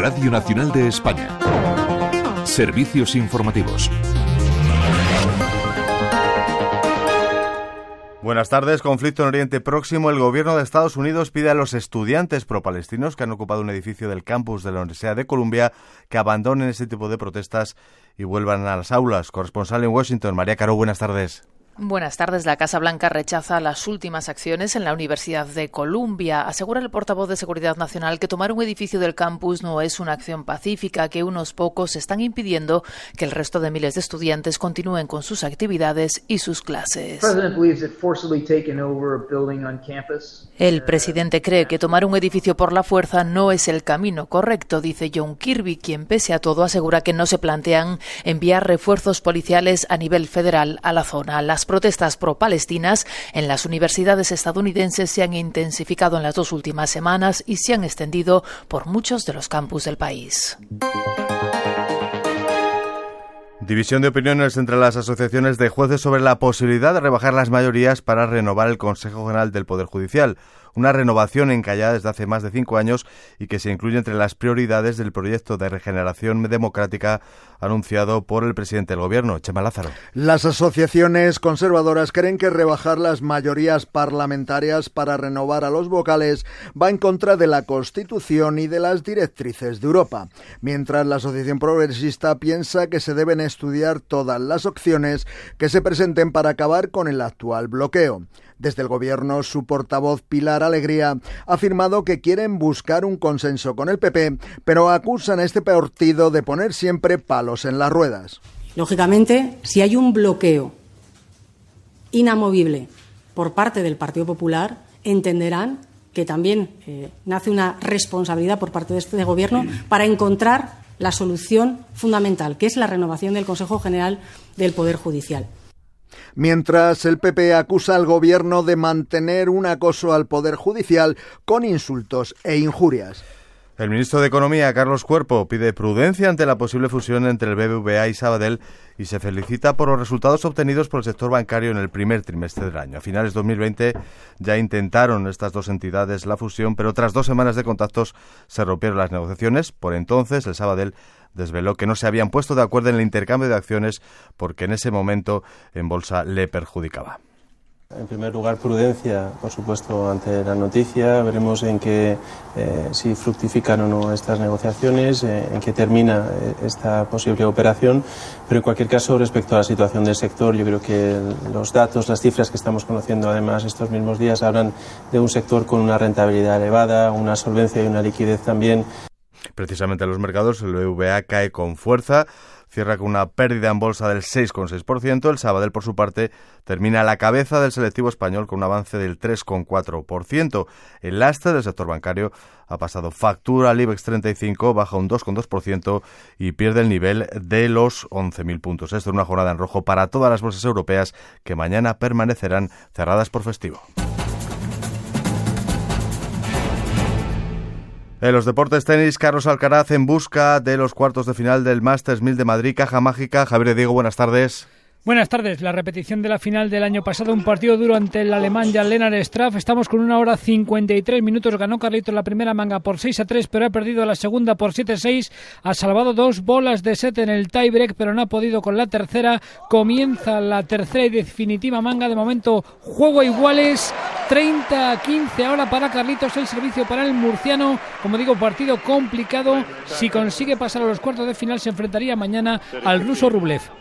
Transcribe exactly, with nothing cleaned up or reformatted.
Radio Nacional de España. Servicios informativos. Buenas tardes. Conflicto en Oriente Próximo. El gobierno de Estados Unidos pide a los estudiantes pro-palestinos que han ocupado un edificio del campus de la Universidad de Columbia que abandonen este tipo de protestas y vuelvan a las aulas. Corresponsal en Washington, María Caro, buenas tardes. Buenas tardes. La Casa Blanca rechaza las últimas acciones en la Universidad de Columbia. Asegura el portavoz de Seguridad Nacional que tomar un edificio del campus no es una acción pacífica, que unos pocos están impidiendo que el resto de miles de estudiantes continúen con sus actividades y sus clases. El presidente cree que tomar un edificio por la fuerza no es el camino correcto, dice John Kirby, quien pese a todo asegura que no se plantean enviar refuerzos policiales a nivel federal a la zona. Las protestas pro-palestinas en las universidades estadounidenses se han intensificado en las dos últimas semanas y se han extendido por muchos de los campus del país. División de opiniones entre las asociaciones de jueces sobre la posibilidad de rebajar las mayorías para renovar el Consejo General del Poder Judicial. Una renovación encallada desde hace más de cinco años y que se incluye entre las prioridades del proyecto de regeneración democrática anunciado por el presidente del Gobierno, Chema Lázaro. Las asociaciones conservadoras creen que rebajar las mayorías parlamentarias para renovar a los vocales va en contra de la Constitución y de las directrices de Europa, mientras la Asociación Progresista piensa que se deben estudiar todas las opciones que se presenten para acabar con el actual bloqueo. Desde el Gobierno, su portavoz Pilar Alegría ha afirmado que quieren buscar un consenso con el P P, pero acusan a este partido de poner siempre palos en las ruedas. Lógicamente, si hay un bloqueo inamovible por parte del Partido Popular, entenderán que también eh, nace una responsabilidad por parte de este Gobierno para encontrar la solución fundamental, que es la renovación del Consejo General del Poder Judicial. Mientras el P P acusa al Gobierno de mantener un acoso al Poder Judicial con insultos e injurias. El ministro de Economía, Carlos Cuerpo, pide prudencia ante la posible fusión entre el B B V A y Sabadell y se felicita por los resultados obtenidos por el sector bancario en el primer trimestre del año. A finales de dos mil veinte ya intentaron estas dos entidades la fusión, pero tras dos semanas de contactos se rompieron las negociaciones. Por entonces, el Sabadell desveló que no se habían puesto de acuerdo en el intercambio de acciones porque en ese momento en bolsa le perjudicaba. En primer lugar, prudencia, por supuesto, ante la noticia. Veremos en qué, eh, si fructifican o no estas negociaciones, eh, en qué termina eh, esta posible operación. Pero en cualquier caso, respecto a la situación del sector, yo creo que los datos, las cifras que estamos conociendo además estos mismos días hablan de un sector con una rentabilidad elevada, una solvencia y una liquidez también. Precisamente en los mercados el B B V A cae con fuerza, cierra con una pérdida en bolsa del seis coma seis por ciento. El Sabadell, por su parte, termina a la cabeza del selectivo español con un avance del tres coma cuatro por ciento. El lastre del sector bancario ha pasado factura al IBEX treinta y cinco, baja un dos coma dos por ciento y pierde el nivel de los once mil puntos. Esto es una jornada en rojo para todas las bolsas europeas que mañana permanecerán cerradas por festivo. En los deportes, tenis, Carlos Alcaraz en busca de los cuartos de final del Masters mil de Madrid, caja mágica. Javier Diego, buenas tardes. Buenas tardes. La repetición de la final del año pasado, un partido duro ante el alemán Jan-Lennard Struff. Estamos con una hora cincuenta y tres minutos. Ganó Carlitos la primera manga por seis a tres, pero ha perdido la segunda por siete a seis. Ha salvado dos bolas de set en el tiebreak, pero no ha podido con la tercera. Comienza la tercera y definitiva manga. De momento, juego a iguales. treinta a quince ahora para Carlitos, el servicio para el murciano. Como digo, partido complicado. Si consigue pasar a los cuartos de final, se enfrentaría mañana al ruso Rublev.